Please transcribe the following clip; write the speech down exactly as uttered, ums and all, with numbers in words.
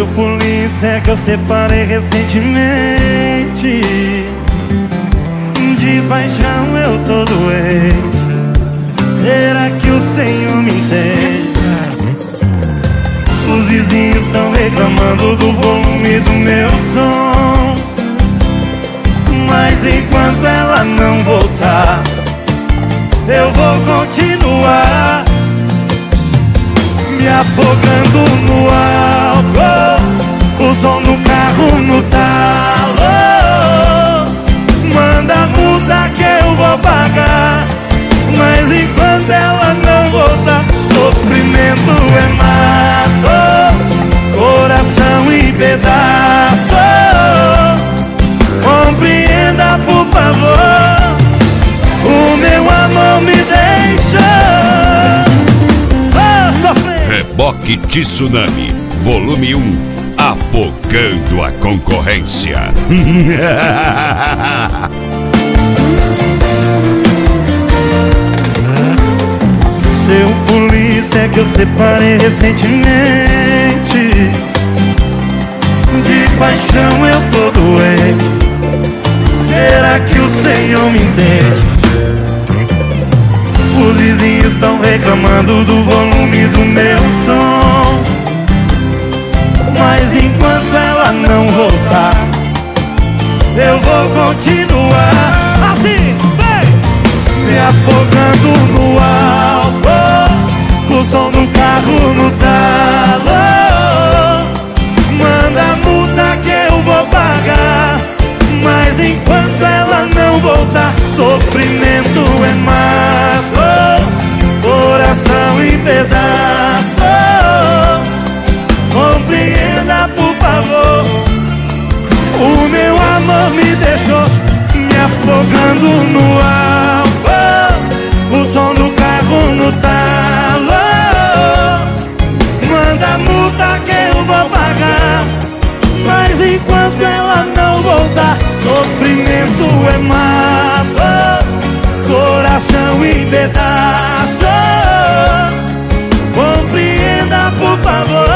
Seu polícia é que eu separei recentemente. De paixão eu tô doente. Será que o Senhor me entende? Os vizinhos estão reclamando do volume do meu som, mas enquanto ela não voltar, eu vou continuar me afogando no álcool, o som do carro no talo. Manda multa que eu vou pagar, mas enquanto ela não voltar, sofrimento é mato, coração em pedaço. Compreenda, por favor, o meu amor me deixa. Oh, sofrer. Reboque Tsunami, volume um, afogando a concorrência. Seu polícia é que eu separei recentemente. De paixão eu tô doente. Será que o Senhor me entende? Os vizinhos estão reclamando do volume do meu som, mas enquanto ela não voltar, eu vou continuar assim, vem! Me afogando no álcool, o som do carro no talo. Manda multa que eu vou pagar, mas enquanto ela não voltar, sofrimento é mato, coração em pedaço. Compreenda, por favor, o meu amor me deixou me afogando no álcool, o som do carro no talo. Manda multa que eu vou pagar, mas enquanto ela não voltar, sofrimento é mato, coração em pedaço. Compreenda, por favor,